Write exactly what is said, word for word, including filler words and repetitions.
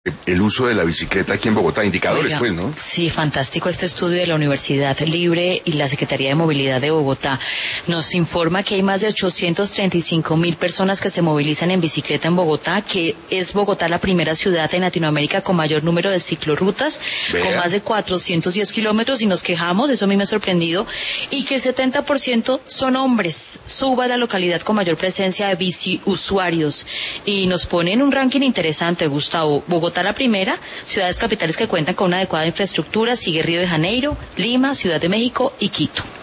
el uso de la bicicleta aquí en Bogotá, indicadores. Oiga, pues, ¿no? Sí, fantástico este estudio de la Universidad Libre y la Secretaría de Movilidad de Bogotá. Nos informa que hay más de ochocientos treinta y cinco mil personas que se movilizan en bicicleta en Bogotá, que es Bogotá la primera ciudad en Latinoamérica con mayor número de ciclorrutas, Vea. con más de cuatrocientos diez kilómetros, y nos quejamos, eso a mí me ha sorprendido, y que el setenta por ciento son hombres. Suba la localidad con mayor presencia de bici usuarios, y nos ponen un ranking interesante, Gustavo. Bogotá la primera, ciudades capitales que cuentan con una adecuada infraestructura, sigue Río de Janeiro, Lima, Ciudad de México y Quito.